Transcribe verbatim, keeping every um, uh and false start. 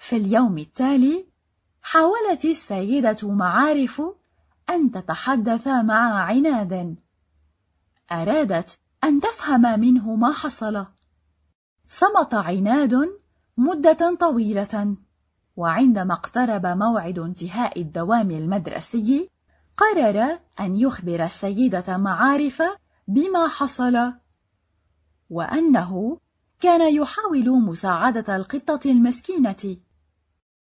في اليوم التالي حاولت السيدة معارف أن تتحدث مع عناد. أرادت أن تفهم منه ما حصل. صمت عناد مدة طويلة، وعندما اقترب موعد انتهاء الدوام المدرسي قرر أن يخبر السيدة معارف بما حصل، وأنه كان يحاول مساعدة القطة المسكينة